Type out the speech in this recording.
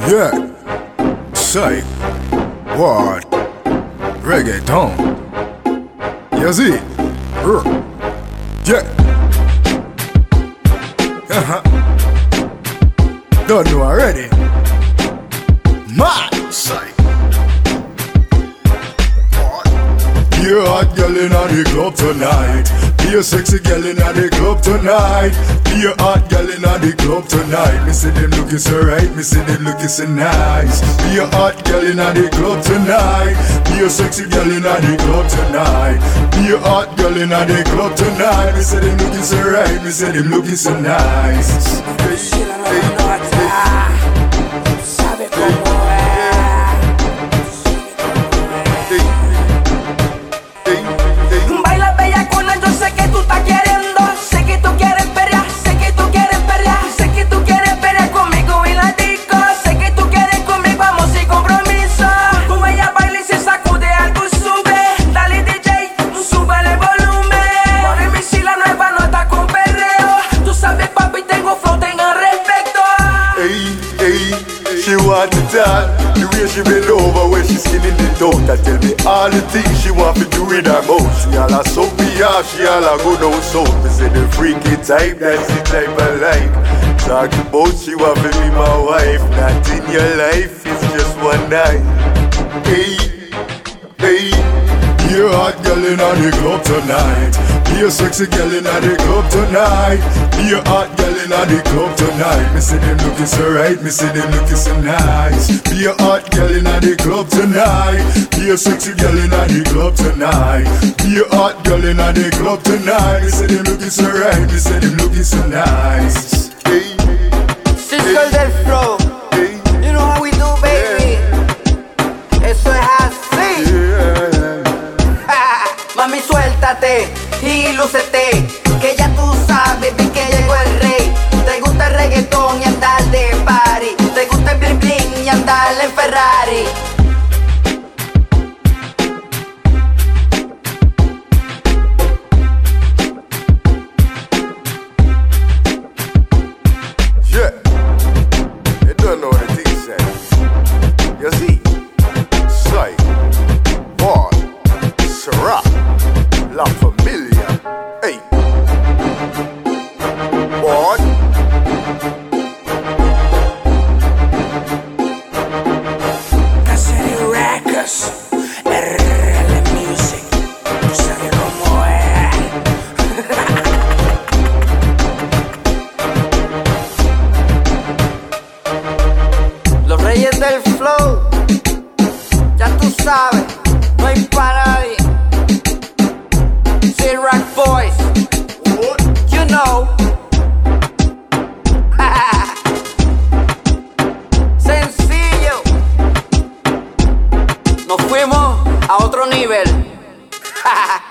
Yeah, psych, what, reggaeton, you see, yeah, don't know already, mad, psych, what, you're a hot girl in the club tonight. Be a sexy girl in the club tonight. Be a hot girl in the club tonight. Me see them looking so right, me see them looking so nice. Be a hot girl in the club tonight. Be a sexy girl in the club tonight. Be a hot girl in the club tonight. Me see them looking so right, me see them looking so nice. Sabe cómo es. Baila bellacona, yo sé que tú estás queriendo. Sé que tú quieres perrear, sé que tú quieres perrear. Sé que tú quieres perrear conmigo en la disco. Sé que tú quieres conmigo, vamos sin compromiso. Con ella baila y se sacude algo sube. Dale DJ, sube el volumen. Pone mi si la nueva nota con perreo. Tú sabes papi, tengo flow, tengan respecto. Hey, hey, she want to talk. The way she bend over when she skinning it out. That tell me all the things she want to do in her mouth. She all a suck me off, she all a go down south. Me say the freaky type, that's the type I like. Talk about she want to be my wife. Not in your life, it's just one night. Hey, hey, you're a hot girl in the club tonight. Be a sexy girl in the club tonight. Be a hot girl in the club tonight. Me see them looking so right, me see them looking so nice. Be a hot girl in the club tonight. Be a sexy girl in the club tonight. Be a hot girl in the club tonight. Me see them looking so right, me see them looking so nice. hey, Cisco del flow, hey, you know how we do, baby. Eso es así. yeah. Mami, suéltate y lúcete, que ya tú sabes, vi que llegó el rey. Te gusta el reggaetón y andar de party. Te gusta el bling bling y andar en Ferrari. Yeah, you don't know what the thing say. You see, Sight, Ball, Ciroc, La Familia, hey, what? Caserio Records, RL Music. Tú sabes cómo es. Los reyes del flow, ya tú sabes, no hay para nadie. Ciroc Boys, you know. Sencillo, nos fuimos a otro nivel.